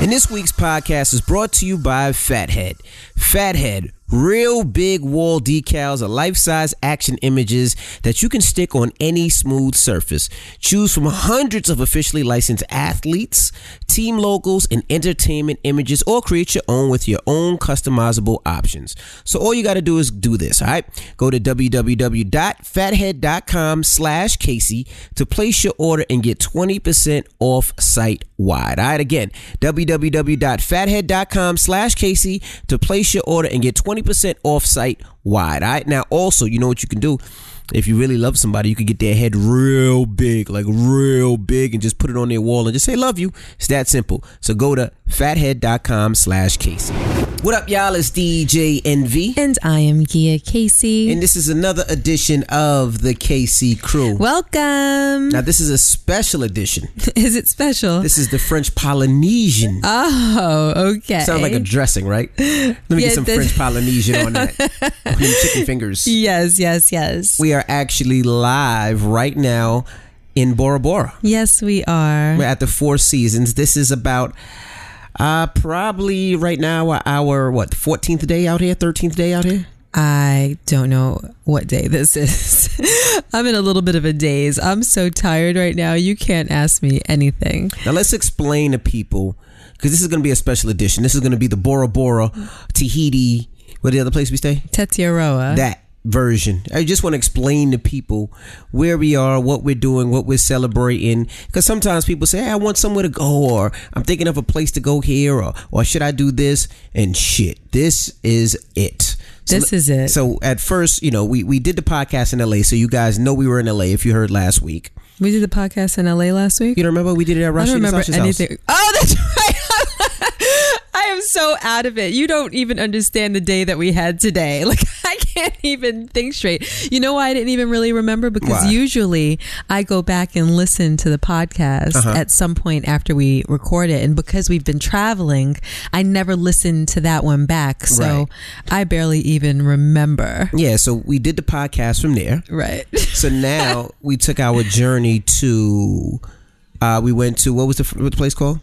And this week's podcast is brought to you by Fathead. Fathead, real big wall decals are life-size action images that you can stick on any smooth surface. Choose from hundreds of officially licensed athletes, team logos, and entertainment images, or create your own with your own customizable options. So all you got to do is do this, all right? Go to www.fathead.com/Casey to place your order and get 20% off site-wide. All right, again, www.fathead.com/Casey to place your order and get 20% off site-wide. All right, now also, you know what you can do? If you really love somebody, you can get their head real big, like real big, and just put it on their wall and just say, love you. It's that simple. So go to fathead.com/Casey. What up, y'all? It's DJ NV. And I am Gia Casey. And this is another edition of the KC Crew. Welcome. Now, this is a special edition. Is it special? This is the French Polynesian. Oh, okay. Sounds like a dressing, right? Let me get some French Polynesian on that. Chicken fingers. Yes. We are actually live right now in Bora Bora. Yes, we are. We're at the Four Seasons. This is about probably right now our 14th day out here, 13th day out here. I don't know what day this is. I'm in a little bit of a daze. I'm so tired right now. You can't ask me anything. Now let's explain to people, because this is going to be a special edition. This is going to be the Bora Bora, Tahiti. What the other place we stay? Tetiaroa. That version. I just want to explain to people where we are, what we're doing, what we're celebrating, because sometimes people say, hey, I want somewhere to go, or I'm thinking of a place to go here, or should I do this? And shit, this is it. This is it. So at first, we did the podcast in LA, so you guys know we were in LA if you heard last week. We did the podcast in LA last week? You don't remember? We did it at Rashid and Sasha's house. Oh, that's right. I am so out of it. You don't even understand the day that we had today. Like, I can't even think straight. You know why I didn't even really remember? Because usually I go back and listen to the podcast at some point after we record it. And because we've been traveling, I never listened to that one back. So I barely even remember. Yeah, so we did the podcast from there. Right. So now we took our journey to, we went to, what was the place called?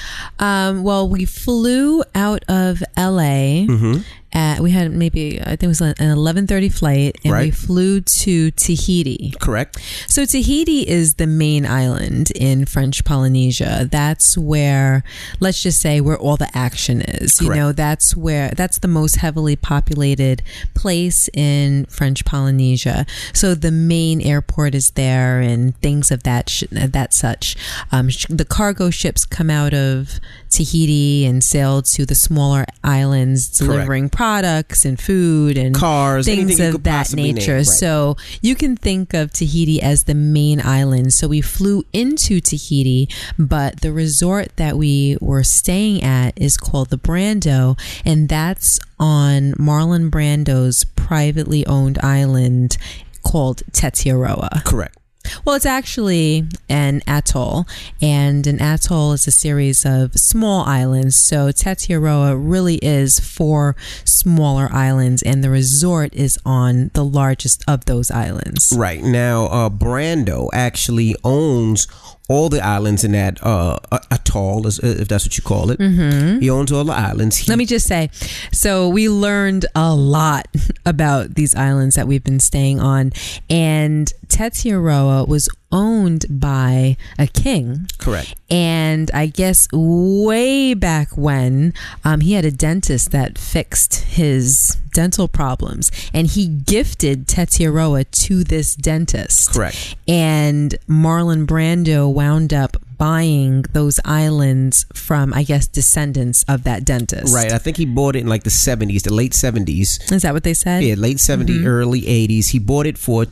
Well, we flew out of LA. We had maybe, I think it was an 11:30 flight, and we flew to Tahiti. Correct. So Tahiti is the main island in French Polynesia. That's where, let's just say, where all the action is. Correct. That's the most heavily populated place in French Polynesia. So the main airport is there, and things of that such. The cargo ships come out of Tahiti and sail to the smaller islands, delivering products and food and cars, things of that nature. Right. So you can think of Tahiti as the main island. So we flew into Tahiti, but the resort that we were staying at is called the Brando, and that's on Marlon Brando's privately owned island called Tetiaroa. Correct. Well, it's actually an atoll, and an atoll is a series of small islands. So Tetiaroa really is 4 smaller islands, and the resort is on the largest of those islands. Right. Now, Brando actually owns all the islands in that atoll, if that's what you call it. He owns all the islands. Let me just say, so we learned a lot about these islands that we've been staying on, and Tetiaroa was owned by a king. Correct. And I guess way back when, he had a dentist that fixed his dental problems, and he gifted Tetiaroa to this dentist. Correct. And Marlon Brando wound up buying those islands from, I guess, descendants of that dentist. Right. I think he bought it in like the 70s, the late 70s. Is that what they said? Yeah, late 70s, early 80s. He bought it for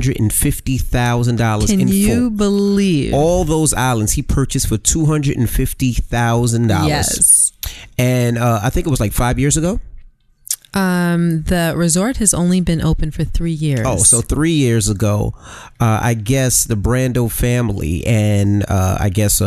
$250,000 Can in full. you believe? All those islands he purchased for $250,000. Yes. And I think it was like 5 years ago. The resort has only been open for 3 years. Oh, so 3 years ago, I guess the Brando family and I guess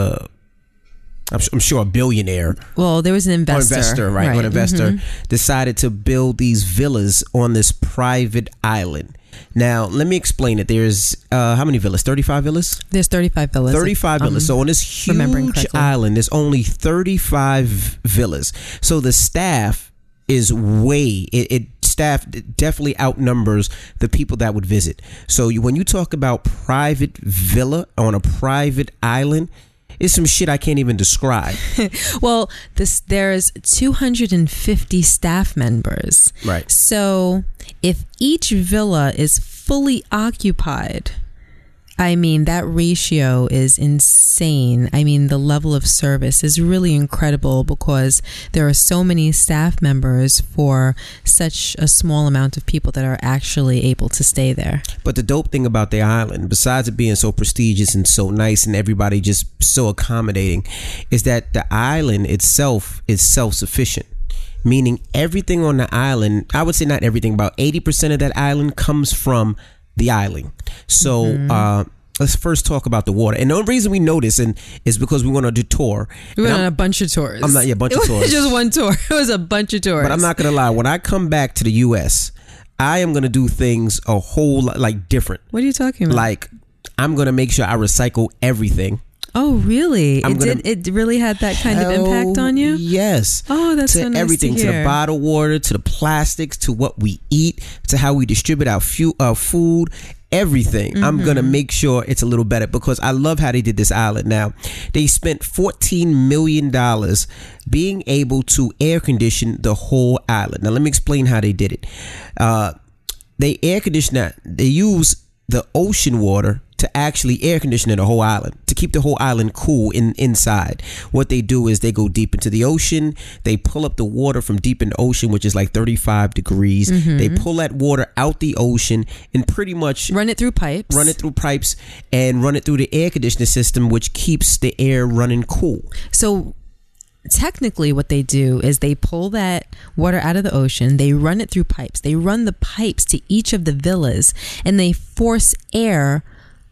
I'm sure a billionaire. Well, there was an investor. An investor decided to build these villas on this private island. Now, let me explain it. There's how many villas? 35 villas? There's 35 villas. 35 villas. So on this huge island, there's only 35 villas. So the staff is staff definitely outnumbers the people that would visit. So when you talk about private villa on a private island, it's some shit I can't even describe. Well, there's 250 staff members. Right. So if each villa is fully occupied, I mean, that ratio is insane. I mean, the level of service is really incredible because there are so many staff members for such a small amount of people that are actually able to stay there. But the dope thing about the island, besides it being so prestigious and so nice and everybody just so accommodating, is that the island itself is self-sufficient. Meaning everything on the island, I would say not everything, about 80% of that island comes from the island. So let's first talk about the water. And the only reason we know this is because we went on a tour. We went on a bunch of tours. I'm not, yeah, a bunch of tours. It was just one tour. It was a bunch of tours. But I'm not going to lie. When I come back to the U.S., I am going to do things a whole lot like different. What are you talking about? Like, I'm going to make sure I recycle everything. Oh, really? It really had that kind of impact on you? Yes. Oh, that's so nice everything, to hear. to the bottled water, to the plastics, to what we eat, to how we distribute our food, everything. Mm-hmm. I'm going to make sure it's a little better because I love how they did this island. Now, they spent $14 million being able to air condition the whole island. Now, let me explain how they did it. They air condition that. They use the ocean water to actually air condition the whole island, to keep the whole island cool inside. What they do is they go deep into the ocean. They pull up the water from deep in the ocean, which is like 35 degrees. Mm-hmm. They pull that water out the ocean and pretty much run it through pipes and run it through the air conditioning system, which keeps the air running cool. So technically what they do is they pull that water out of the ocean, they run it through pipes, they run the pipes to each of the villas, and they force air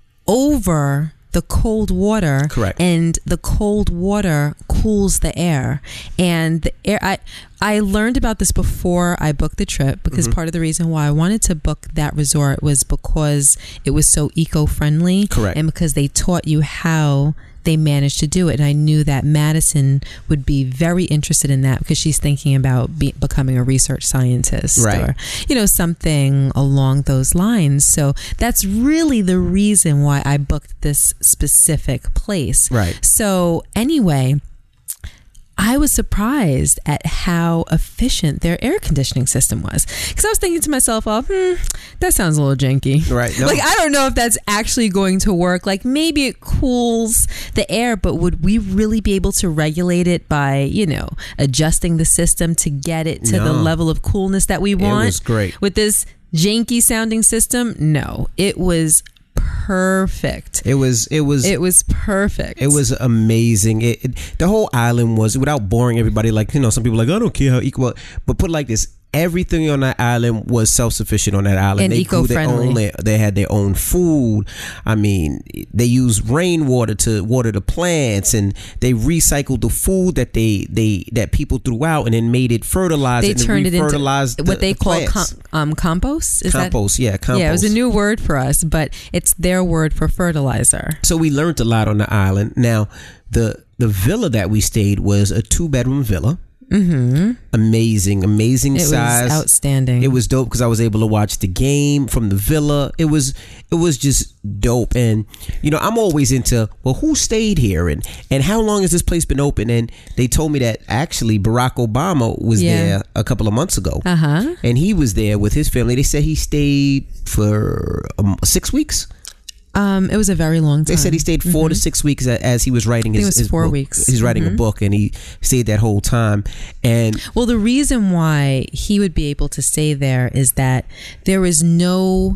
over the cold water. Correct. And the cold water cools the air. And the air, I learned about this before I booked the trip because part of the reason why I wanted to book that resort was because it was so eco-friendly. Correct. And because they taught you how they managed to do it. And I knew that Madison would be very interested in that because she's thinking about becoming a research scientist, right, or, you know, something along those lines. So that's really the reason why I booked this specific place. Right. So anyway, I was surprised at how efficient their air conditioning system was. Because I was thinking to myself, that sounds a little janky. Right. No. Like, I don't know if that's actually going to work. Like, maybe it cools the air, but would we really be able to regulate it by, you know, adjusting the system to get it to the level of coolness that we want? It was great. With this janky sounding system? No, it was perfect. It was perfect. It was amazing. The whole island was, without boring everybody, like, you know, some people are like, I don't care how equal, but put it like this, everything on that island was self-sufficient on that island. And eco-friendly. They had their own food. I mean, they used rainwater to water the plants, and they recycled the food that people threw out and then made it fertilizer. They turned it into what they call Compost. compost. Compost. Yeah, it was a new word for us, but it's their word for fertilizer. So we learned a lot on the island. Now, the villa that we stayed was a 2-bedroom villa. Mm-hmm. Amazing size. It was outstanding. It was dope because I was able to watch the game from the villa. It was just dope. And, you know, I'm always into, well, who stayed here and how long has this place been open? And they told me that actually Barack Obama was there a couple of months ago. Uh-huh. And he was there with his family. They said he stayed for 6 weeks. It was a very long time. They said he stayed 4 to 6 weeks as he was writing his 4 book. weeks. He's writing a book, and he stayed that whole time. And well, the reason why he would be able to stay there is that there was no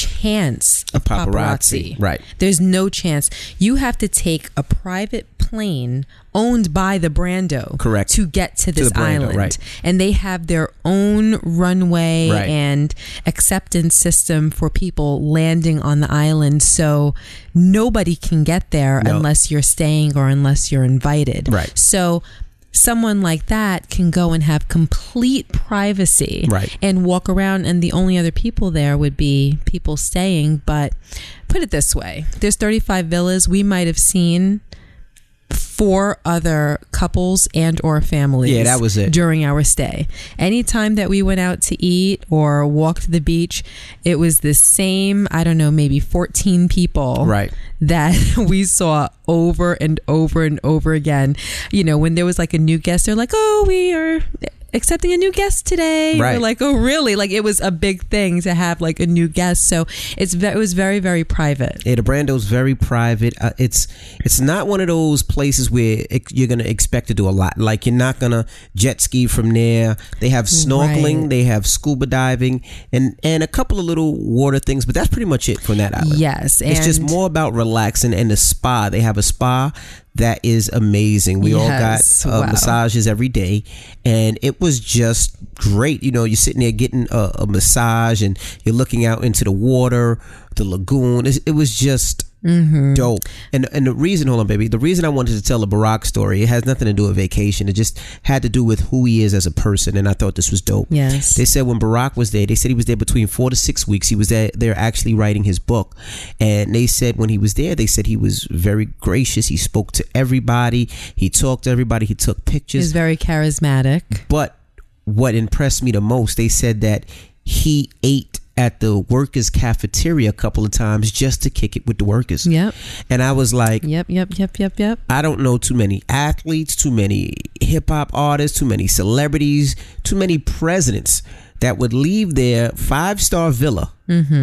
chance of paparazzi. Right. There's no chance. You have to take a private plane owned by the Brando, correct, to get to this island. Right. And they have their own runway and acceptance system for people landing on the island. So nobody can get there unless you're staying or unless you're invited. Right. So someone like that can go and have complete privacy, right, and walk around, and the only other people there would be people staying. But put it this way, there's 35 villas. We might have seen 4 other couples and or families. Yeah, that was it. During our stay. Anytime that we went out to eat or walked the beach, it was the same, I don't know, maybe 14 people, right, that we saw over and over and over again. You know, when there was like a new guest, they're like, oh, we are accepting a new guest today. Right. We're like, oh, really? Like, it was a big thing to have like a new guest. So it was very, very private. Yeah, the Brando's very private. It's not one of those places where you're going to expect to do a lot. Like, you're not going to jet ski from there. They have snorkeling, they have scuba diving, and a couple of little water things, but that's pretty much it from that island. Yes. It's just more about relaxing, and the spa. They have a spa that is amazing. We all got massages every day, and it was just great. You know, you're sitting there getting a massage, and you're looking out into the water, the lagoon. It was just dope. And the reason, hold on, baby, the reason I wanted to tell a Barack story, it has nothing to do with vacation. It just had to do with who he is as a person, and I thought this was dope. Yes. They said when Barack was there, they said he was there between 4 to 6 weeks. He was there actually writing his book, and they said when he was there, they said he was very gracious. He spoke to everybody. He talked to everybody. He took pictures. He's very charismatic. But what impressed me the most, they said that he ate at the workers' cafeteria a couple of times just to kick it with the workers. Yep. And I was like, Yep. I don't know too many athletes, too many hip hop artists, too many celebrities, too many presidents that would leave their 5-star villa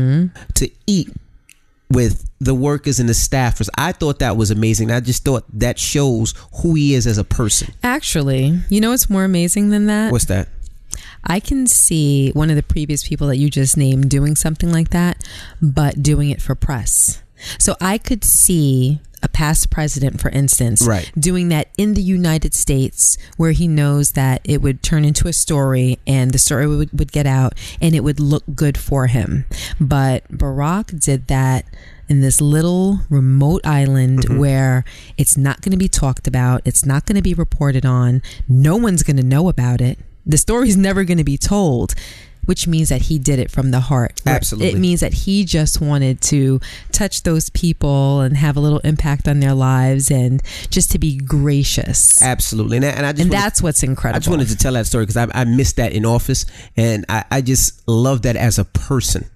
to eat with the workers and the staffers. I thought that was amazing. I just thought that shows who he is as a person. Actually, you know what's more amazing than that? What's that? I can see one of the previous people that you just named doing something like that, but doing it for press. So I could see a past president, for instance, doing that in the United States, where he knows that it would turn into a story and the story would get out and it would look good for him. But Barack did that in this little remote island where it's not going to be talked about. It's not going to be reported on. No one's going to know about it. The story's never going to be told, which means that he did it from the heart. Absolutely. It means that he just wanted to touch those people and have a little impact on their lives and just to be gracious. Absolutely. And that's what's incredible. I just wanted to tell that story because I missed that in office, and I just love that as a person.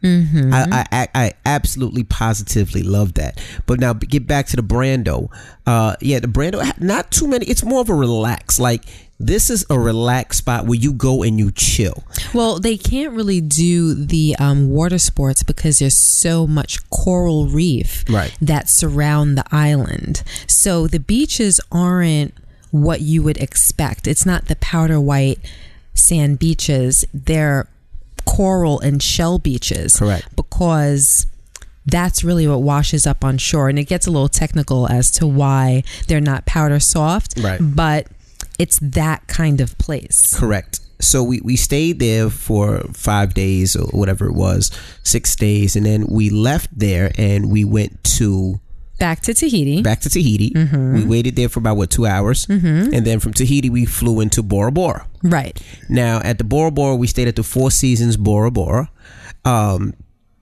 I absolutely positively love that. But now get back to the Brando. The Brando, not too many. It's more of a relax. Like, this is a relaxed spot where you go and you chill. Well, they can't really do the water sports because there's so much coral reef that surround the island. So the beaches aren't what you would expect. It's not the powder white sand beaches. They're coral and shell beaches. Correct. Because that's really what washes up on shore. And it gets a little technical as to why they're not powder soft. But it's that kind of place. Correct. So we stayed there for 5 days or whatever it was, 6 days. And then we left there and we went back to Tahiti. We waited there for about 2 hours. And then from Tahiti, we flew into Bora Bora. Right. Now at the Bora Bora, we stayed at the Four Seasons Bora Bora. An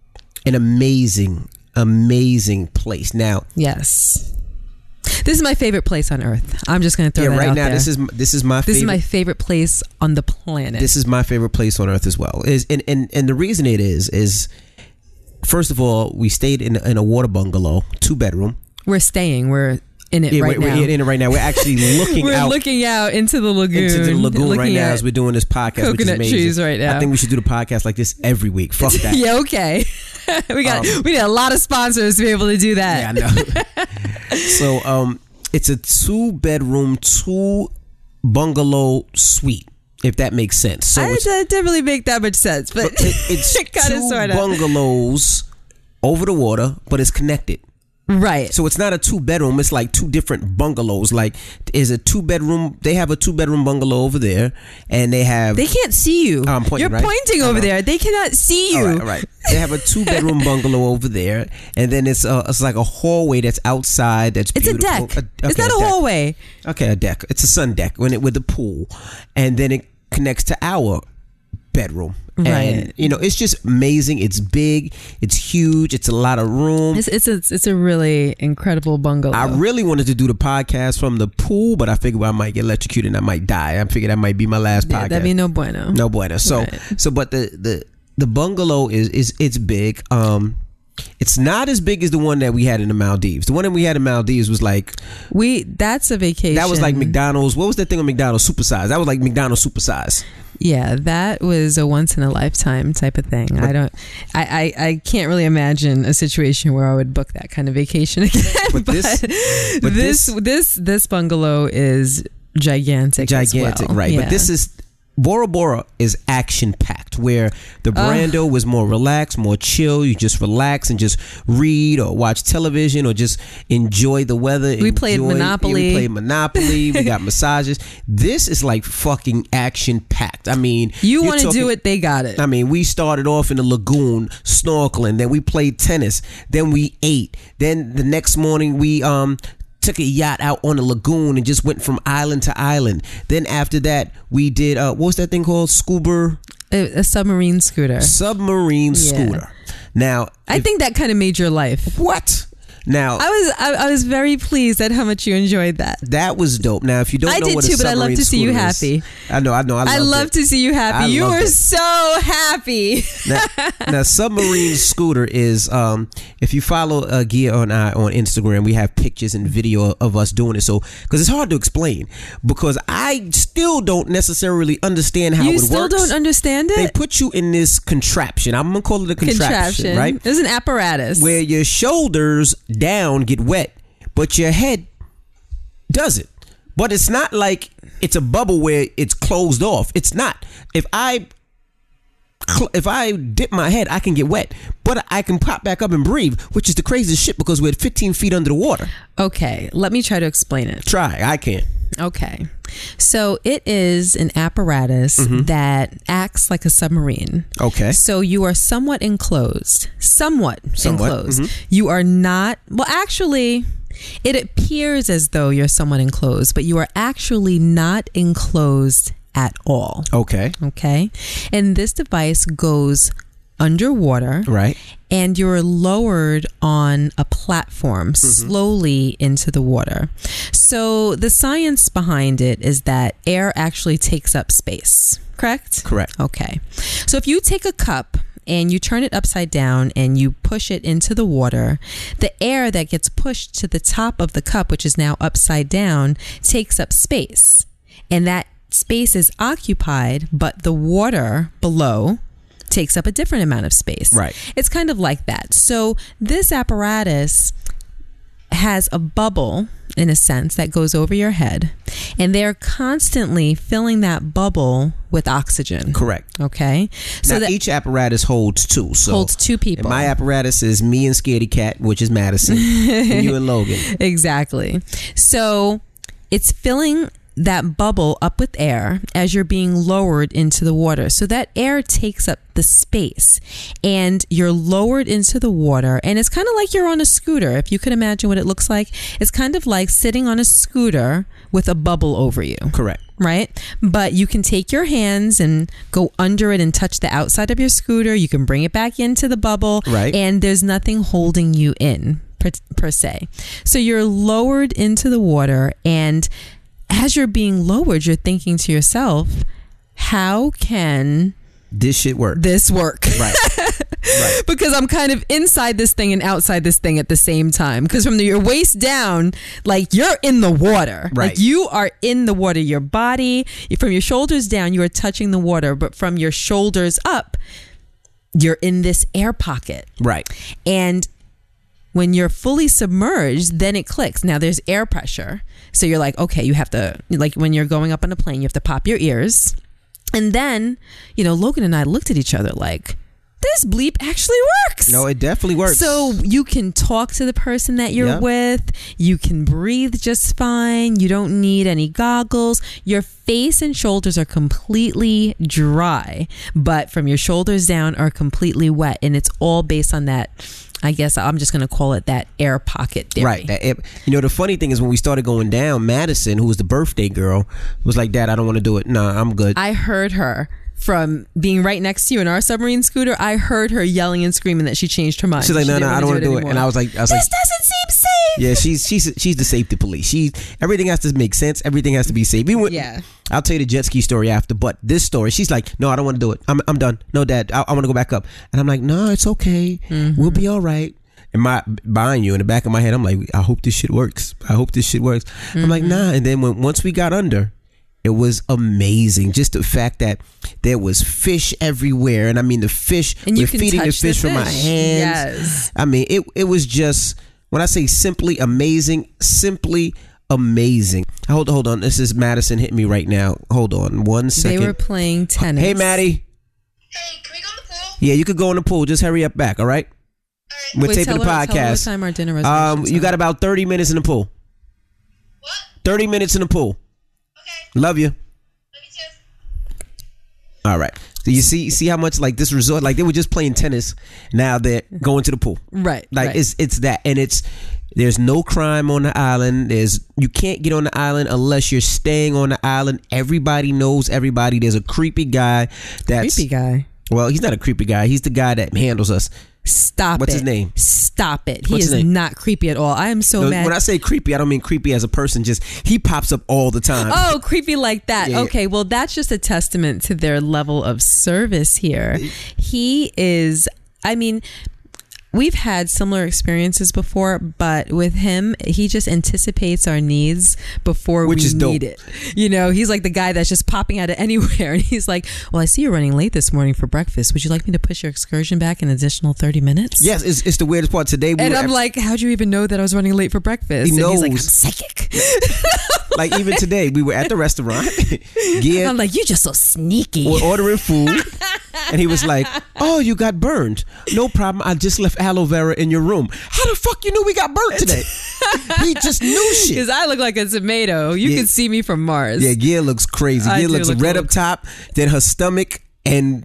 amazing place. Now, yes. This is my favorite place on earth. I'm just going to throw that out there. This is my favorite. This is my favorite place on the planet. This is my favorite place on earth as well. And the reason it is first of all, we stayed in a water bungalow, 2-bedroom. We're in it right now. We're in it right now. We're actually looking we're out. We're looking out into the lagoon. Right now as we're doing this podcast, which is amazing. Trees right now. I think we should do the podcast like this every week. Fuck that. Yeah, okay. We need a lot of sponsors to be able to do that. Yeah, I know. So it's a 2-bedroom, 2-bungalow suite, if that makes sense. So that didn't really make that much sense, but it's kind of 2 bungalows over the water, but it's connected. Right. So it's not a 2-bedroom. It's like 2 different bungalows. Like, is a 2-bedroom. They have a 2-bedroom bungalow over there, and they have. They can't see you. I'm pointing, You're right? pointing over there. They cannot see you. All right. They have a 2-bedroom bungalow over there, and then it's like a hallway that's outside. That's it's beautiful. a deck. It's not a hallway. Okay, a deck. It's a sun deck with the pool, and then it connects to our bedroom. Right. And it's just amazing. It's big. It's huge. It's a lot of room. It's a really incredible bungalow. I really wanted to do the podcast from the pool, but I figured I might get electrocuted and I might die. I figured that might be my last podcast. That'd be no bueno. No bueno. So right. But the bungalow is it's big. It's not as big as the one that we had in the Maldives. The one that we had in Maldives was like that's a vacation. That was like McDonald's. What was that thing on McDonald's? Supersize. That was like McDonald's supersize. Yeah, that was a once in a lifetime type of thing. I can't really imagine a situation where I would book that kind of vacation again. But this bungalow is gigantic. Gigantic, as well. right? Yeah. But this is. Bora Bora is action packed, where the Brando was more relaxed, more chill. You just relax and just read or watch television or just enjoy the weather. We played Monopoly. We got massages. This is like fucking action packed. I mean, you want to do it, they got it. I mean, we started off in the lagoon snorkeling, then we played tennis, then we ate, then the next morning we took a yacht out on the lagoon and just went from island to island. Then after that, we did what was that thing called? Scuba? A submarine scooter. Scooter. Now, I think that kind of made your life. What? Now, I was very pleased at how much you enjoed that. That was dope. Now, if you don't know what a submarine but I love to see you happy. Is, I know. I love to see you happy. You were so happy. Now, submarine scooter is if you follow Gia and I on Instagram, we have pictures and video of us doing it. So, because it's hard to explain, because I still don't necessarily understand how it works. You still don't understand it? They put you in this contraption. I'm gonna call it a contraption, right? There's an apparatus where your shoulders down get wet, but your head doesn't. But it's not like it's a bubble where it's closed off. It's not. If I dip my head, I can get wet, but I can pop back up and breathe, which is the craziest shit because we're 15 feet under the water. Okay, let me try to explain it. Try. I can't. Okay. So it is an apparatus that acts like a submarine. Okay. So you are somewhat enclosed. Somewhat enclosed. You are not, well, actually, it appears as though you're somewhat enclosed, but you are actually not enclosed at all. Okay. Okay. And this device goes underwater. Right. And you're lowered on a platform slowly into the water. So the science behind it is that air actually takes up space. Correct? Correct. Okay. So if you take a cup and you turn it upside down and you push it into the water, the air that gets pushed to the top of the cup, which is now upside down, takes up space. And that space is occupied, but the water below takes up a different amount of space. Right. It's kind of like that. So this apparatus has a bubble, in a sense, that goes over your head, and they're constantly filling that bubble with oxygen. Correct. Okay. So now, each apparatus holds two. So holds two people. And my apparatus is me and Scaredy Cat, which is Madison, and you and Logan. Exactly. So it's filling that bubble up with air as you're being lowered into the water. So that air takes up the space and you're lowered into the water, and it's kind of like you're on a scooter. If you could imagine what it looks like, it's kind of like sitting on a scooter with a bubble over you. Correct. Right? But you can take your hands and go under it and touch the outside of your scooter. You can bring it back into the bubble. Right. And there's nothing holding you in per se. So you're lowered into the water, and as you're being lowered, you're thinking to yourself, how can this shit work? This work. Right. Right. Because I'm kind of inside this thing and outside this thing at the same time. Because from your waist down, like, you're in the water. Right. Like, you are in the water. Your body, from your shoulders down, you are touching the water. But from your shoulders up, you're in this air pocket. Right. And when you're fully submerged, then it clicks. Now there's air pressure. So you're like, okay, you have to, like when you're going up on a plane, you have to pop your ears. And then, Logan and I looked at each other like, this bleep actually works. No, it definitely works. So you can talk to the person that you're with. You can breathe just fine. You don't need any goggles. Your face and shoulders are completely dry, but from your shoulders down are completely wet. And it's all based on that, I guess I'm just going to call it that air pocket theory. Right. The funny thing is when we started going down, Madison, who was the birthday girl, was like, Dad, I don't want to do it. Nah, I'm good. I heard her. From being right next to you in our submarine scooter, I heard her yelling and screaming that she changed her mind. She's like, no, I don't want to do it. And I was like, this doesn't seem safe. Yeah, she's the safety police. Everything has to make sense. Everything has to be safe. I'll tell you the jet ski story after, but this story, she's like, no, I don't want to do it. I'm done. No, Dad, I want to go back up. And I'm like, no, it's okay. Mm-hmm. We'll be all right. And behind you, in the back of my head, I'm like, I hope this shit works. Mm-hmm. I'm like, nah. And then once we got under, it was amazing. Just the fact that there was fish everywhere. And I mean, the fish, and we're feeding the fish from my hands. Yes. I mean, it was just, when I say simply amazing. Hold on. This is Madison hitting me right now. Hold on 1 second. They were playing tennis. Hey, Maddie. Hey, can we go in the pool? Yeah, you could go in the pool. Just hurry up back, all right? All right. We're taping the podcast. Tell her what time our dinner reservations you got about 30 minutes in the pool. What? 30 minutes in the pool. Okay. Love you. Love you too. All right. So you see how much like this resort, like they were just playing tennis. Now they're going to the pool. Right. Like it's that, and there's no crime on the island. You can't get on the island unless you're staying on the island. Everybody knows everybody. There's a creepy guy. Creepy guy. Well, he's not a creepy guy. He's the guy that handles us. Stop What's it. his name? Stop it. He is not creepy at all. I am so mad. When I say creepy, I don't mean creepy as a person. Just he pops up all the time. Oh, creepy like that. Yeah. Okay, well, that's just a testament to their level of service here. He is, I mean, we've had similar experiences before, but with him, he just anticipates our needs before we need it. You know, he's like the guy that's just popping out of anywhere. And he's like, well, I see you're running late this morning for breakfast. Would you like me to push your excursion back an additional 30 minutes? Yes, it's the weirdest part. Today I'm like, how'd you even know that I was running late for breakfast? He knows. He's like, I'm psychic. Like even today, we were at the restaurant. I'm like, you just so sneaky. We're ordering food. And he was like, oh, you got burned. No problem. I just left aloe vera in your room. How the fuck you knew we got burnt today? He just knew shit. Because I look like a tomato. You can see me from Mars. Yeah, Gia looks crazy. Gia looks red up top. Then her stomach and,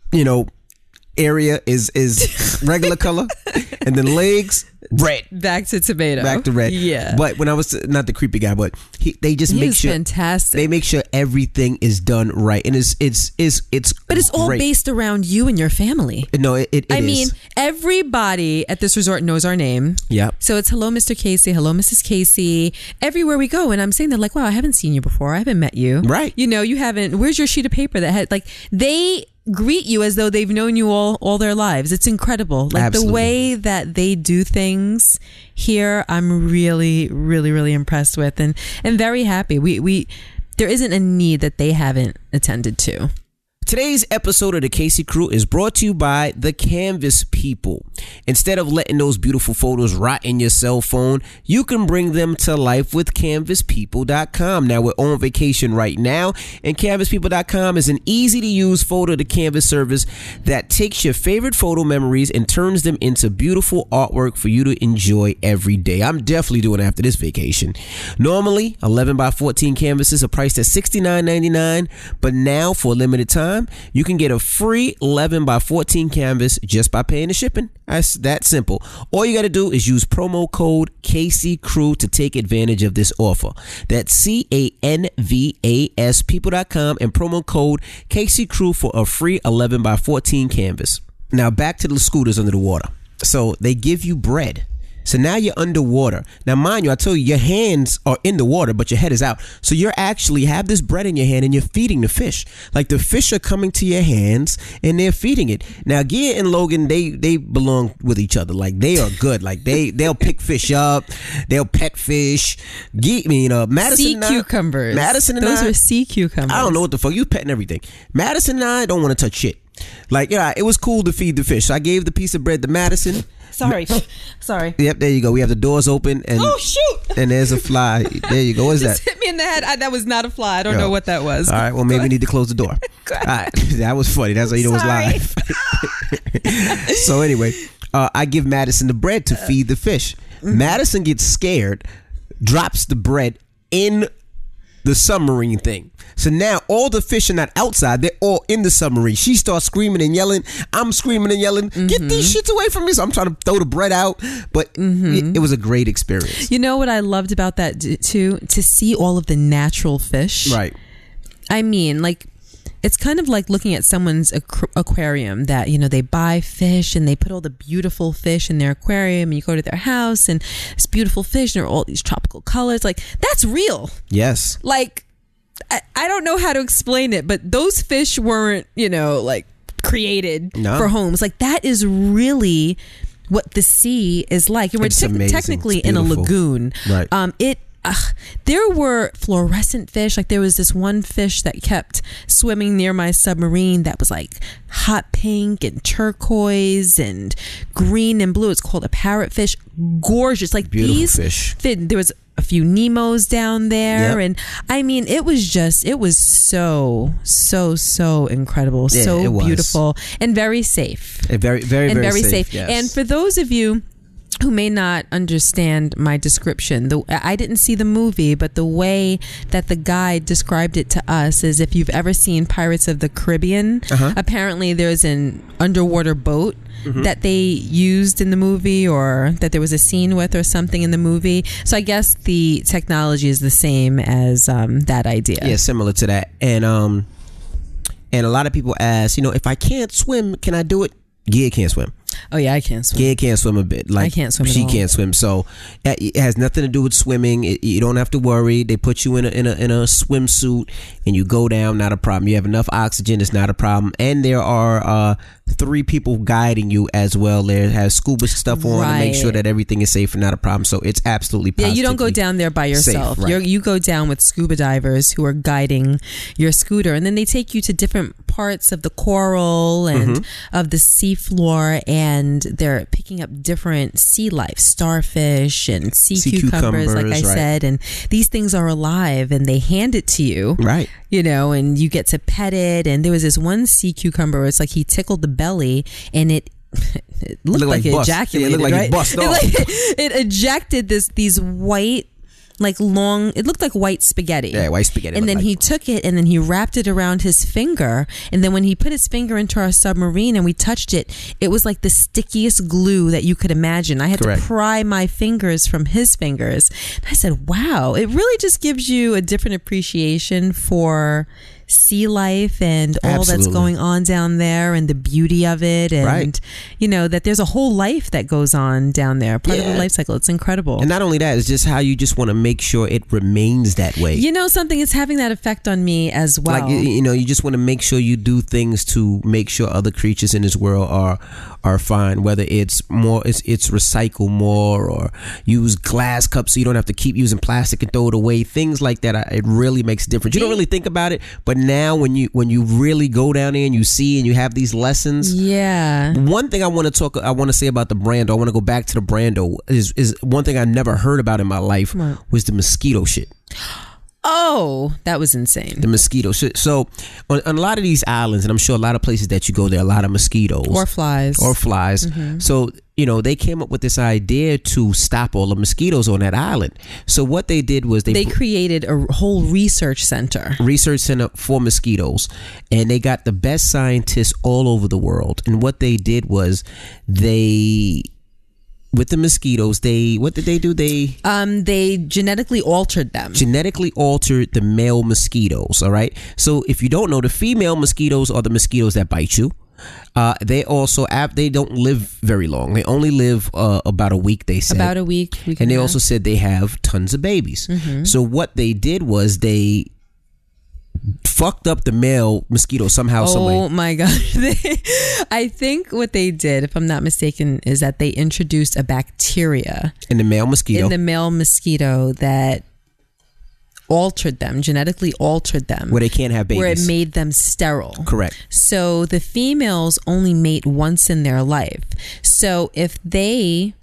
area is regular color. And then legs, red. Back to tomato. Back to red. Yeah. But when I was not the creepy guy, but they just make sure fantastic. They make sure everything is done right, and it's but it's all based around you and your family. No, it is. I mean, everybody at this resort knows our name. Yeah. So it's hello, Mr. Casey. Hello, Mrs. Casey. Everywhere we go, and I'm saying that like, wow, I haven't seen you before. I haven't met you. Right. You haven't. Where's your sheet of paper that had like they greet you as though they've known you all their lives. It's incredible. Like Absolutely. The way that they do things here, I'm really, really, really impressed with and very happy. We there isn't a need that they haven't attended to. Today's episode of the Casey Crew is brought to you by the Canvas People. Instead of letting those beautiful photos rot in your cell phone, you can bring them to life with CanvasPeople.com. Now, we're on vacation right now, and CanvasPeople.com is an easy-to-use photo-to-canvas service that takes your favorite photo memories and turns them into beautiful artwork for you to enjoy every day. I'm definitely doing it after this vacation. Normally, 11 by 14 canvases are priced at $69.99, but now, for a limited time, you can get a free 11 by 14 canvas just by paying the shipping. That's that simple. All you got to do is use promo code KCCrew to take advantage of this offer. That's CANVAS people.com and promo code KCCrew for a free 11 by 14 canvas. Now back to the scooters under the water. So they give you bread. So now you're underwater. Now, mind you, I told you your hands are in the water, but your head is out. So you're actually have this bread in your hand and you're feeding the fish. Like the fish are coming to your hands and they're feeding it. Now, Gia and Logan, they belong with each other. Like they are good. Like they'll pick fish up. They'll pet fish. Madison sea and I, cucumbers. Madison and those I, are sea cucumbers. I don't know what the fuck. You petting everything. Madison and I don't want to touch shit. Like, yeah, it was cool to feed the fish. So I gave the piece of bread to Madison. Sorry. Yep, there you go. We have the doors open, and Oh, shoot. and there's a fly. There you go. What's that? Just hit me in the head. That was not a fly. I don't know what that was. All right. Well, maybe we need to close the door. All right. That was funny. That's how you know it's live. So anyway, I give Madison the bread to feed the fish. Madison gets scared, drops the bread in the submarine thing. So now all the fish are not outside, they're all in the submarine. She starts screaming and yelling. I'm screaming and yelling, get these shits away from me. So I'm trying to throw the bread out. But it was a great experience. You know what I loved about that too? To see all of the natural fish. Right. I mean, like, it's kind of like looking at someone's aquarium that, you know, they buy fish and they put all the beautiful fish in their aquarium, and you go to their house and it's beautiful fish and they're all these tropical colors. Like, that's real. Yes. Like, I don't know how to explain it, but those fish weren't, you know, like created for homes. Like, that is really what the sea is like. And we're technically in a lagoon. Right. There were fluorescent fish. Like, there was this one fish that kept swimming near my submarine that was like hot pink and turquoise and green and blue. It's called a parrotfish. Gorgeous. Like, beautiful these fish. There was a few Nemos down there. Yep. And I mean, it was so incredible. Yeah, so it was beautiful and very safe. Very safe. Yes. And for those of you who may not understand my description, I didn't see the movie, but the way that the guide described it to us is, if you've ever seen Pirates of the Caribbean, apparently there's an underwater boat that they used in the movie, or that there was a scene with or something in the movie. So I guess the technology is the same as that idea. Yeah, similar to that. And a lot of people ask, you know, if I can't swim, can I do it? Yeah, can't swim. Oh yeah, I can't swim. Kid can't swim a bit. Like, I can't swim. She can't swim. So it has nothing to do with swimming. You don't have to worry. They put you in a swimsuit and you go down. Not a problem. You have enough oxygen. It's not a problem. And there are 3 people guiding you as well. There has scuba stuff on to make sure that everything is safe and not a problem. So it's absolutely you don't go down there by yourself. Safe, right. You go down with scuba divers who are guiding your scooter, and then they take you to different parts of the coral and of the sea floor, and they're picking up different sea life, starfish and sea cucumbers, like I said, and these things are alive and they hand it to you, right? You know, and you get to pet it. And there was this one sea cucumber where it's like he tickled the belly and it looked like it ejaculated. Yeah, it looked like it bust off. It ejected these white, like long, it looked like white spaghetti. Yeah, white spaghetti. And then he took it and then he wrapped it around his finger. And then when he put his finger into our submarine and we touched it, it was like the stickiest glue that you could imagine. I had to pry my fingers from his fingers. And I said, wow, it really just gives you a different appreciation for sea life and all that's going on down there, and the beauty of it, and you know that there's a whole life that goes on down there, part of the life cycle. It's incredible. And not only that, it's just how you just want to make sure it remains that way. You know something, it's having that effect on me as well. Like, you know, you just want to make sure you do things to make sure other creatures in this world are fine, whether it's recycle more, or use glass cups so you don't have to keep using plastic and throw it away, things like that. It really makes a difference. You don't really think about it, but now when you really go down there and you see and you have these lessons, one thing I want to say about the Brando, I want to go back to the Brando, is one thing I never heard about in my life was the mosquito shit. Oh, that was insane. The mosquito shit. So on a lot of these islands, and I'm sure a lot of places that you go, there are a lot of mosquitoes. Or flies. So, you know, they came up with this idea to stop all the mosquitoes on that island. So what they did was they created a whole research center for mosquitoes, and they got the best scientists all over the world. And what they did was with the mosquitoes, what did they do? They genetically altered them. Genetically altered the male mosquitoes. All right. So if you don't know, the female mosquitoes are the mosquitoes that bite you. They don't live very long. They only live about a week, they said. About a week. And they also said they have tons of babies. So what they did was they fucked up the male mosquito somehow, some way. Oh my gosh. I think what they did, if I'm not mistaken, is that they introduced a bacteria in the male mosquito that altered them, genetically altered them. Where they can't have babies. Where it made them sterile. Correct. So the females only mate once in their life. So if they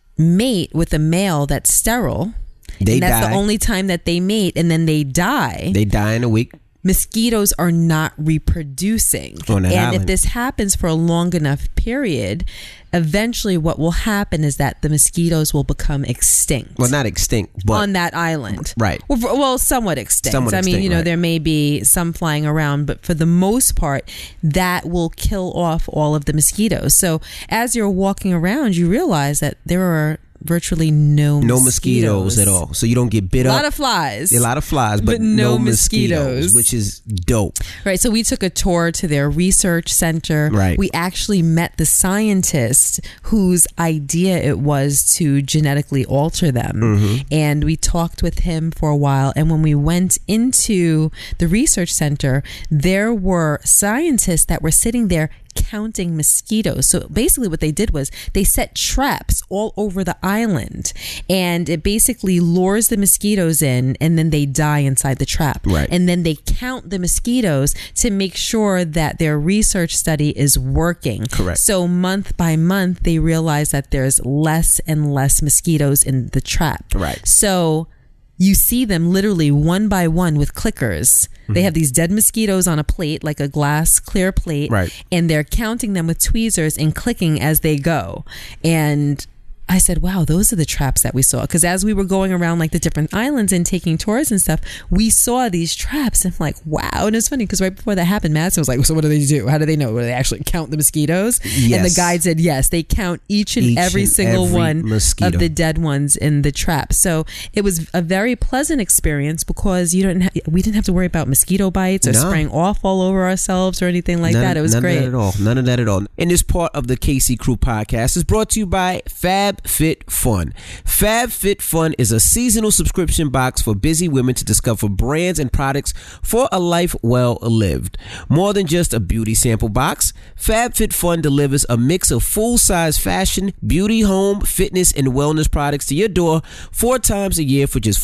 mate with a male that's sterile, and that's the only time that they mate, and then they die. They die in a week. Mosquitoes are not reproducing. On that island. If this happens for a long enough period, eventually what will happen is that the mosquitoes will become extinct. Well, not extinct, but on that island. Right. Well, somewhat extinct. I mean, right. There may be some flying around, but for the most part, that will kill off all of the mosquitoes. So as you're walking around, you realize that there are virtually no mosquitoes at all. So you don't get bit up. A lot of flies, but no mosquitoes, which is dope. Right. So we took a tour to their research center. Right. We actually met the scientist whose idea it was to genetically alter them. And we talked with him for a while. And when we went into the research center, there were scientists that were sitting there counting mosquitoes. So basically what they did was they set traps all over the island, and it basically lures the mosquitoes in, and then they die inside the trap. Right. And then they count the mosquitoes to make sure that their research study is working. Correct. So month by month, they realize that there's less and less mosquitoes in the trap. Right. So you see them literally one by one with clickers. They have these dead mosquitoes on a plate, like a glass clear plate. Right. And they're counting them with tweezers and clicking as they go. And I said, wow, those are the traps that we saw. Because as we were going around like the different islands and taking tours and stuff, we saw these traps. And I'm like, wow. And it's funny because right before that happened, Madison was like, so what do they do? How do they know? Do they actually count the mosquitoes? Yes. And the guide said, yes, they count each and every single one mosquito of the dead ones in the trap. So it was a very pleasant experience because we didn't have to worry about mosquito bites or spraying off all over ourselves or anything like that. It was great. None of that at all. And this part of the KC Crew podcast is brought to you by FabFitFun. FabFitFun is a seasonal subscription box for busy women to discover brands and products for a life well lived. More than just a beauty sample box, FabFitFun delivers a mix of full-size fashion, beauty, home, fitness, and wellness products to your door 4 times a year for just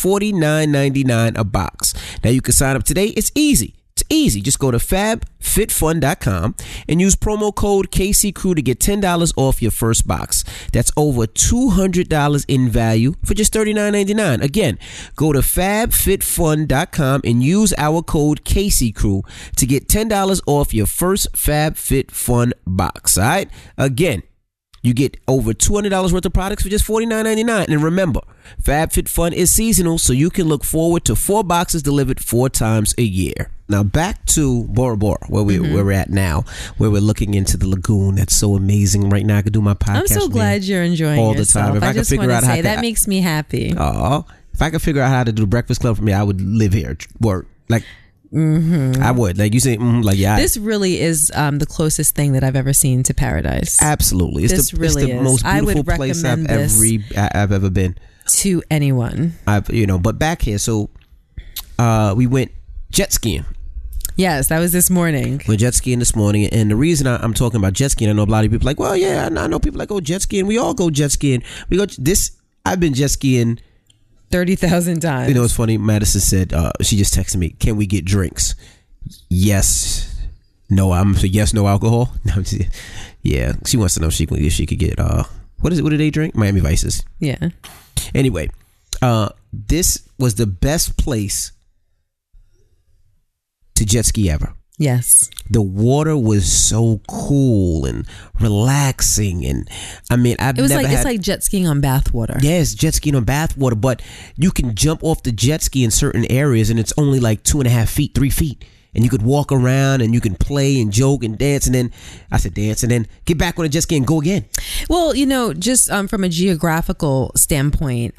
$49.99 a box. Now you can sign up today. It's easy. Just go to fabfitfun.com and use promo code KCCrew to get $10 off your first box. That's over $200 in value for just $39.99. Again, go to fabfitfun.com and use our code KCCrew to get $10 off your first FabFitFun box. All right? Again, you get over $200 worth of products for just $49.99. And remember, FabFitFun is seasonal, so you can look forward to 4 boxes delivered 4 times a year. Now back to Bora Bora, where we're at now, where we're looking into the lagoon. That's so amazing. Right now, I could do my podcast. I'm so glad you're enjoying all yourself. the time. If I could figure out how that makes me happy. Oh, if I could figure out how to do Breakfast Club for me, I would live here. Work like. I would, like you say, like yeah. This really is the closest thing that I've ever seen to paradise. Absolutely, it's the most beautiful place I've ever been to anyone. But back here, so we went jet skiing. Yes, that was this morning. We went jet skiing this morning, and the reason I'm talking about jet skiing, I know a lot of people like, well, yeah, I know people like go jet skiing. We all go jet skiing. I've been jet skiing 30,000 times. You know, it's funny. Madison said, she just texted me, can we get drinks? Yes. No, yes, no alcohol. Yeah, she wants to know if she could get, what do they drink? Miami Vices. Yeah. Anyway, this was the best place to jet ski ever. Yes. The water was so cool and relaxing, and I mean, it's like jet skiing on bathwater. Yes, jet skiing on bathwater, but you can jump off the jet ski in certain areas, and it's only like 2.5 feet, 3 feet, and you could walk around and you can play and joke and dance, and then get back on the jet ski and go again. Well, just from a geographical standpoint,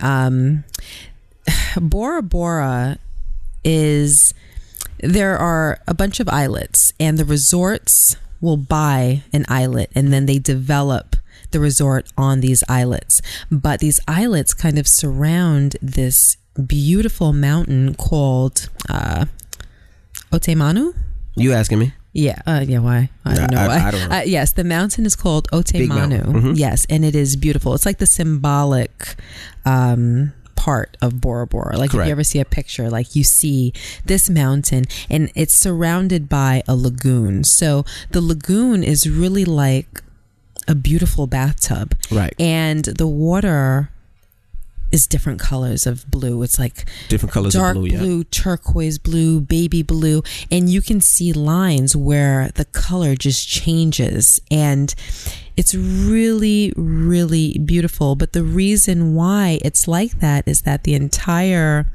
Bora Bora is. There are a bunch of islets, and the resorts will buy an islet, and then they develop the resort on these islets. But these islets kind of surround this beautiful mountain called Otemanu. You asking me? Yeah. Why? I don't know why. I don't know. Yes, the mountain is called Otemanu. Mm-hmm. Yes, and it is beautiful. It's like the symbolic part of Bora Bora. Like Correct. if you ever see a picture, like you see this mountain and it's surrounded by a lagoon. So the lagoon is really like a beautiful bathtub. Right. And the water is different colors of blue. It's like different colors dark of blue, turquoise blue, baby blue, and you can see lines where the color just changes, and it's really, really beautiful. But the reason why it's like that is that the entire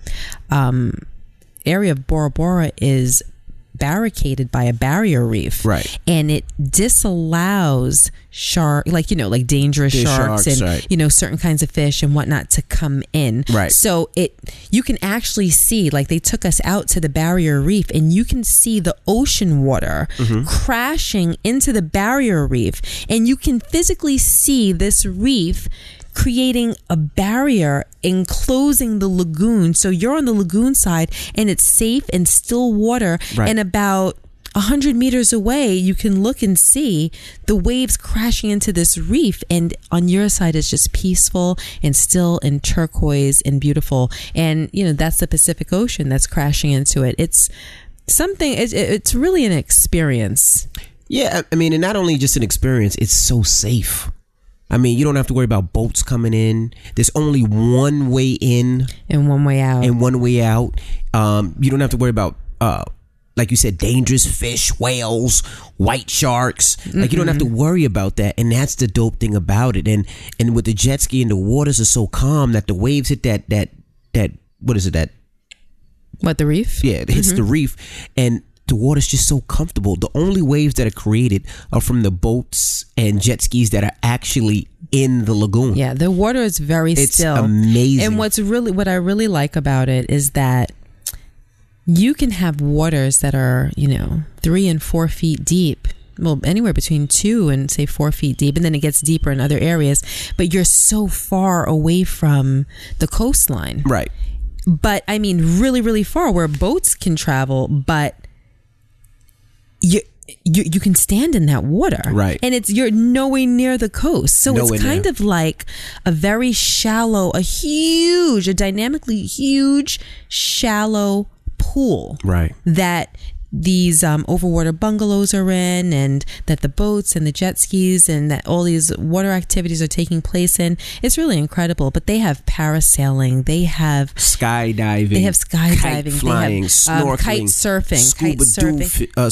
area of Bora Bora is barricaded by a barrier reef, right? And it disallows like dangerous sharks and right. Certain kinds of fish and whatnot to come in, right? So you can actually see, like, they took us out to the barrier reef and you can see the ocean water crashing into the barrier reef, and you can physically see this reef creating a barrier enclosing the lagoon. So you're on the lagoon side and it's safe and still water. Right. And about 100 meters away, you can look and see the waves crashing into this reef. And on your side, it's just peaceful and still and turquoise and beautiful. And, that's the Pacific Ocean that's crashing into it. It's something, it's really an experience. Yeah. I mean, and not only just an experience, it's so safe. I mean, you don't have to worry about boats coming in. There's only one way in and one way out. You don't have to worry about, like you said, dangerous fish, whales, white sharks. Like, you don't have to worry about that. And that's the dope thing about it. And with the jet ski, and the waters are so calm that the waves hit that what is it? The reef? Yeah, it hits the reef. And the water's just so comfortable. The only waves that are created are from the boats and jet skis that are actually in the lagoon. Yeah, the water is very still. It's amazing. And what I really like about it is that you can have waters that are, 3 and 4 feet deep. Well, anywhere between 2 and say 4 feet deep, and then it gets deeper in other areas. But you're so far away from the coastline. Right. But I mean, really, really far where boats can travel, but you can stand in that water, right? And you're nowhere near the coast, so it's kind of like a very shallow, a dynamically huge, shallow pool, right? That these overwater bungalows are in, and that the boats and the jet skis and that all these water activities are taking place in. It's really incredible. But they have parasailing, they have skydiving, kite flying, they have, snorkeling, kite surfing,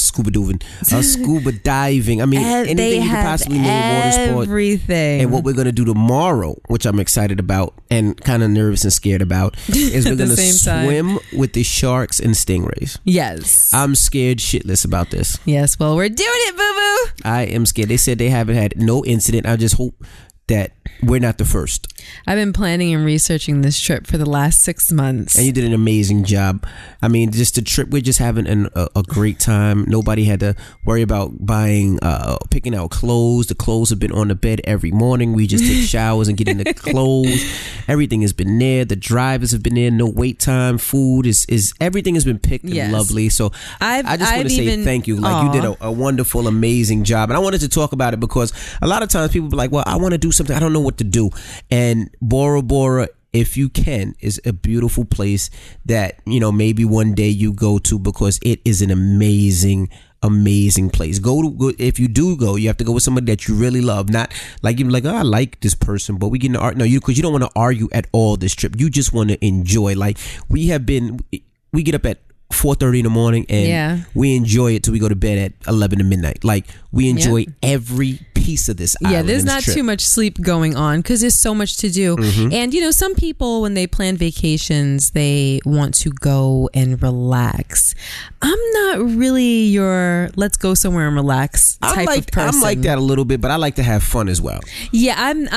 scuba diving. I mean, anything you could possibly name, water sport. Everything. And what we're gonna do tomorrow, which I'm excited about and kind of nervous and scared about, is we're gonna swim with the sharks and stingrays. Yes, I'm scared shitless about this. Yes, well, we're doing it, boo-boo. I am scared. They said they haven't had no incident. I just hope that we're not the first. I've been planning and researching this trip for the last 6 months. And you did an amazing job. I mean, just the trip, we're just having a great time. Nobody had to worry about picking out clothes. The clothes have been on the bed every morning. We just take showers and get in the clothes. Everything has been there. The drivers have been there. No wait time. Food is everything has been picked and lovely. So I just want to say thank you. Like, you did a wonderful, amazing job. And I wanted to talk about it because a lot of times people be like, well, I want to do something. I don't know what to do. And Bora Bora, if you can, is a beautiful place that, maybe one day you go to, because it is an amazing place. Go if you do go, you have to go with somebody that you really love. Not like you're like, oh, I like this person, but we get into art. No, because you don't want to argue at all this trip. You just want to enjoy. Like, we get up at 4:30 in the morning and we enjoy it till we go to bed at 11 to midnight. Like, we enjoy every piece of this island. Yeah, there's not too much sleep going on because there's so much to do. And some people, when they plan vacations, they want to go and relax. I'm not really your let's go somewhere and relax type of person. I'm like that a little bit, but I like to have fun as well. Yeah,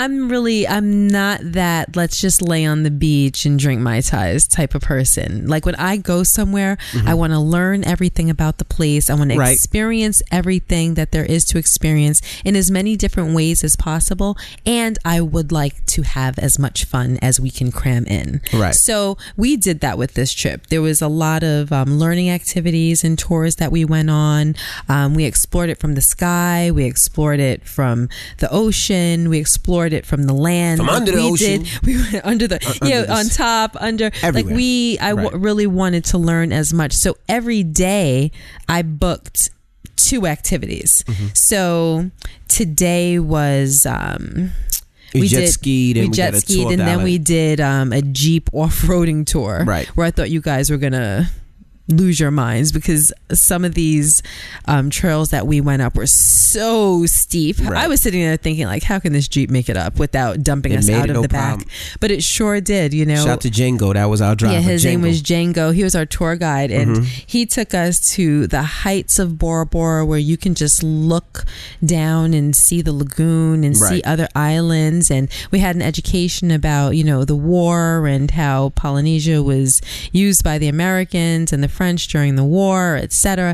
I'm not that let's just lay on the beach and drink Mai Tais type of person. Like, when I go somewhere, I want to learn everything about the place. I want to experience everything that there is to experience in as many many different ways as possible, and I would like to have as much fun as we can cram in. Right. So we did that with this trip. There was a lot of learning activities and tours that we went on. We explored it from the sky. We explored it from the ocean. We explored it from the land. From under the ocean. We went under the on top, under everywhere. Really wanted to learn as much. So every day I booked 2 activities. So today was we jet skied and then we did a Jeep off-roading tour, right, where I thought you guys were gonna lose your minds because some of these trails that we went up were so steep. Right. I was sitting there thinking, like, how can this Jeep make it up without dumping us out of the back? But it sure did, you know. Shout out to Django. That was our driver. Yeah, his name was Django. He was our tour guide, and he took us to the heights of Bora Bora, where you can just look down and see the lagoon and see other islands. And we had an education about, you know, the war and how Polynesia was used by the Americans and the French during the war, etc.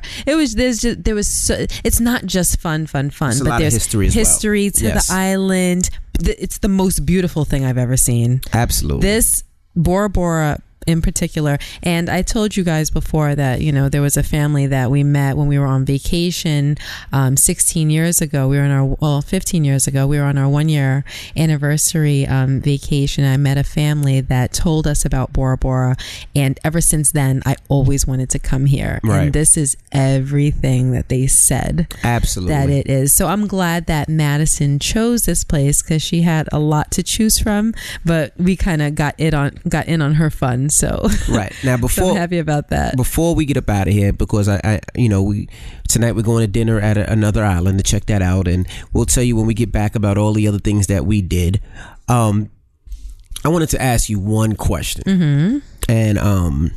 It's not just fun, but there's history to the island. It's the most beautiful thing I've ever seen. Absolutely. This Bora Bora in particular, and I told you guys before that, you know, there was a family that we met when we were on vacation 16 years ago. 15 years ago, we were on our 1-year anniversary vacation. I met a family that told us about Bora Bora, and ever since then I always wanted to come here. Right. And this is everything that they said absolutely that it is. So I'm glad that Madison chose this place, because she had a lot to choose from, but we kind of got in on her fun. So right now, so I'm happy about that. Before we get up out of here, because I tonight we're going to dinner at another island to check that out, and we'll tell you when we get back about all the other things that we did. I wanted to ask you one question, and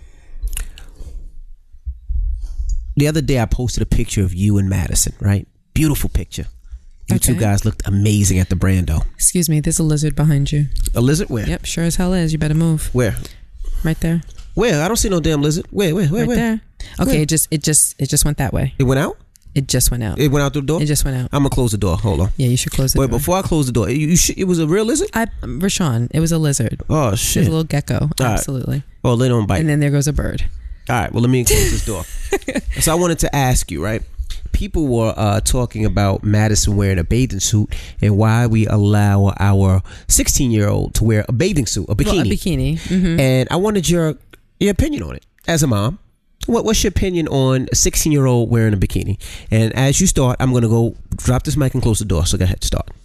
the other day I posted a picture of you and Madison. Right, beautiful picture. You two guys looked amazing at the Brando. Excuse me, there's a lizard behind you. A lizard? Where? Yep, sure as hell is. You better move. Where? Right there. Where? I don't see no damn lizard. Where? Right there. Okay, where? It just went that way. It went out? It just went out. It went out the door? It just went out. I'm gonna close the door. Hold on. Yeah, you should close the door. Wait, before I close the door, it was a real lizard? Rashawn, it was a lizard. Oh shit. It was a little gecko. All absolutely. Right. Oh, they don't bite. And then there goes a bird. All right, well, let me close this door. So I wanted to ask you, right? People were talking about Madison wearing a bathing suit and why we allow our 16-year-old to wear a bathing suit, a bikini. Well, a bikini. And I wanted your opinion on it as a mom. What's your opinion on a 16-year-old wearing a bikini? And as you start, I'm going to go drop this mic and close the door. So go ahead, start.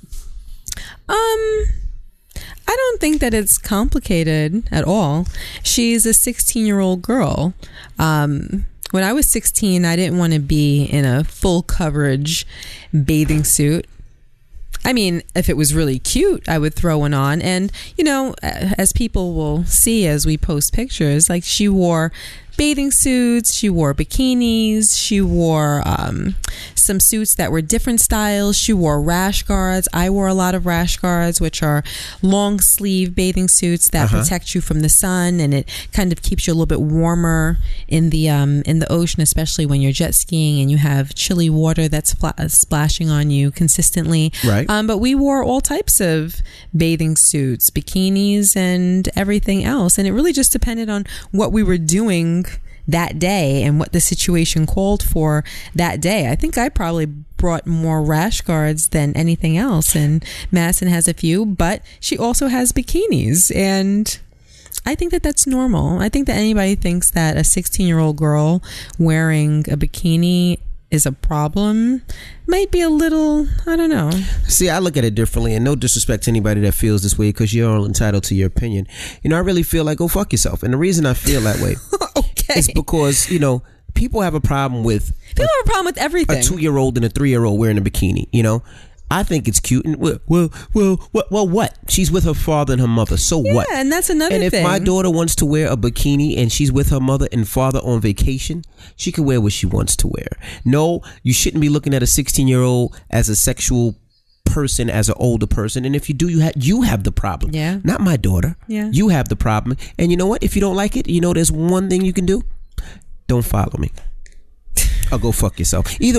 I don't think that it's complicated at all. She's a 16-year-old girl. When I was 16, I didn't want to be in a full coverage bathing suit. I mean, if it was really cute, I would throw one on. And, you know, as people will see as we post pictures, like, she wore bathing suits, she wore bikinis, she wore some suits that were different styles, she wore rash guards. I wore a lot of rash guards, which are long sleeve bathing suits that protect you from the sun, and it kind of keeps you a little bit warmer in the ocean, especially when you're jet skiing and you have chilly water that's splashing on you consistently. Right. But we wore all types of bathing suits, bikinis, and everything else, and it really just depended on what we were doing that day and what the situation called for that day. I think I probably brought more rash guards than anything else, and Madison has a few, but she also has bikinis, and I think that that's normal. I think that anybody thinks that a 16-year-old girl wearing a bikini is a problem might be a little, I don't know. See, I look at it differently, and no disrespect to anybody that feels this way, because you're all entitled to your opinion. You know, I really feel like go fuck yourself, and the reason I feel that way is because, you know, people have a problem with everything. A 2-year-old and a 3-year-old wearing a bikini. You know, I think it's cute, and well, what? She's with her father and her mother, so what? Yeah, and that's another thing. And if my daughter wants to wear a bikini and she's with her mother and father on vacation, she can wear what she wants to wear. No, you shouldn't be looking at a 16-year-old as a sexual person, as an older person, and if you do, you have the problem. Yeah, not my daughter. Yeah, you have the problem. And you know what? If you don't like it, you know, there's one thing you can do. Don't follow me, or go fuck yourself. Either or.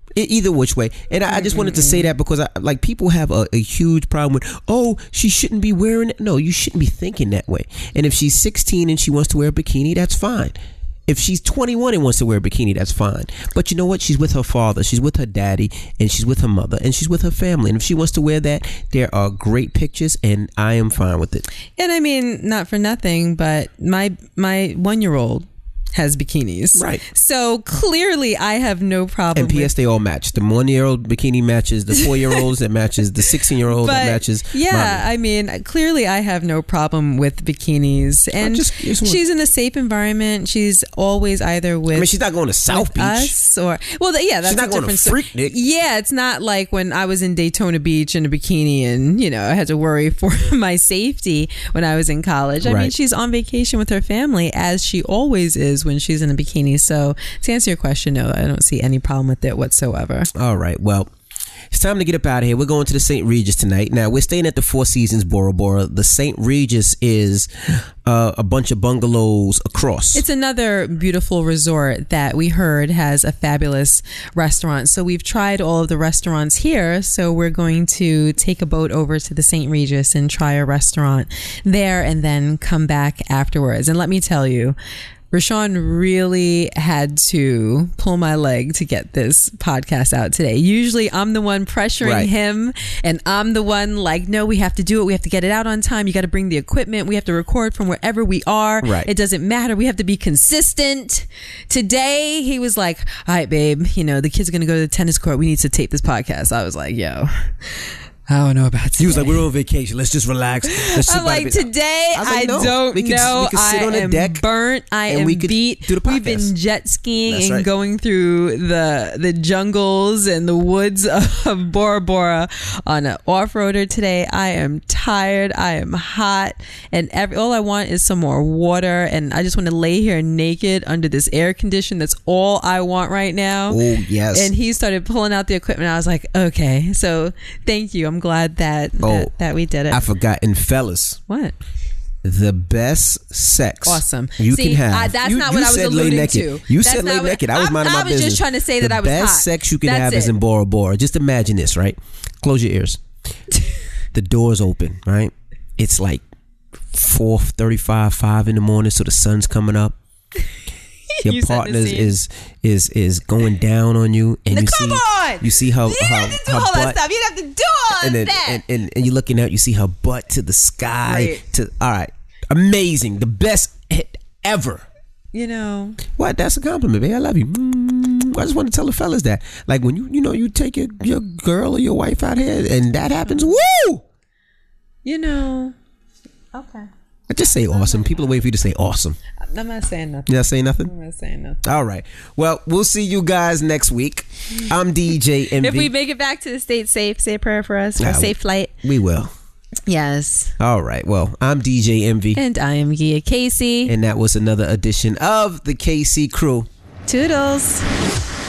Either which way. And I just wanted to say that because people have a huge problem with, oh, she shouldn't be wearing it. No, you shouldn't be thinking that way. And if she's 16 and she wants to wear a bikini, that's fine. If she's 21 and wants to wear a bikini, that's fine. But you know what? She's with her father, she's with her daddy, and she's with her mother, and she's with her family. And if she wants to wear that, there are great pictures, and I am fine with it. And I mean, not for nothing, but my 1-year-old has bikinis. Right. So clearly I have no problem. And P.S. they all match. The 1-year-old bikini matches the 4-year-olds, that matches the 16-year-old, that matches yeah, mommy. I mean, clearly I have no problem with bikinis. And she's in a safe environment. She's always either with, I mean, she's not going to South Beach. Us or, well, yeah, that's she's not a going different to Freaknik. Yeah, it's not like when I was in Daytona Beach in a bikini and, I had to worry for my safety when I was in college. I mean, she's on vacation with her family, as she always is when she's in a bikini. So to answer your question, no, I don't see any problem with it whatsoever. All right. Well, it's time to get up out of here. We're going to the St. Regis tonight. Now, we're staying at the Four Seasons Bora Bora. The St. Regis is a bunch of bungalows across. It's another beautiful resort that we heard has a fabulous restaurant. So we've tried all of the restaurants here. So we're going to take a boat over to the St. Regis and try a restaurant there and then come back afterwards. And let me tell you, Rashawn really had to pull my leg to get this podcast out today. Usually I'm the one pressuring him, and I'm the one like, no, we have to do it. We have to get it out on time. You got to bring the equipment. We have to record from wherever we are. Right. It doesn't matter. We have to be consistent. Today, he was like, all right, babe, the kids are going to go to the tennis court. We need to tape this podcast. I was like, yo, I don't know about today. He was like, we're on vacation. Let's just relax. I'm like, today I don't know. We can sit on the deck. Burnt. I am beat. Do the podcast. We've been jet skiing and going through the jungles and the woods of Bora Bora on an off-roader today. I am tired. I am hot. And all I want is some more water. And I just want to lay here naked under this air condition. That's all I want right now. Oh, yes. And he started pulling out the equipment. I was like, okay. So thank you. I'm glad that we did it. I forgot. And fellas, what? The best sex you can have. That's not what I was alluding to. You said lay naked. I was minding my business. I was just trying to say that I was hot. The best sex you can have is in Bora Bora. Just imagine this, right? Close your ears. The door's open, right? It's like 4:35, 5 in the morning, so the sun's coming up. Your partner is going down on you, and you see her butt. You have to do all of that. And you're looking out, you see her butt to the sky. Right. All right, amazing, the best hit ever. What? That's a compliment, babe. I love you. I just want to tell the fellas that, like, when you take your girl or your wife out here, and that happens, woo. Okay. I just say awesome. People are waiting for you to say awesome. I'm not saying nothing. You're not saying nothing? I'm not saying nothing. All right. Well, we'll see you guys next week. I'm DJ MV. If we make it back to the States safe, say a prayer for us for a safe flight. We will. Yes. All right. Well, I'm DJ MV. And I am Gia Casey. And that was another edition of the KC Crew. Toodles.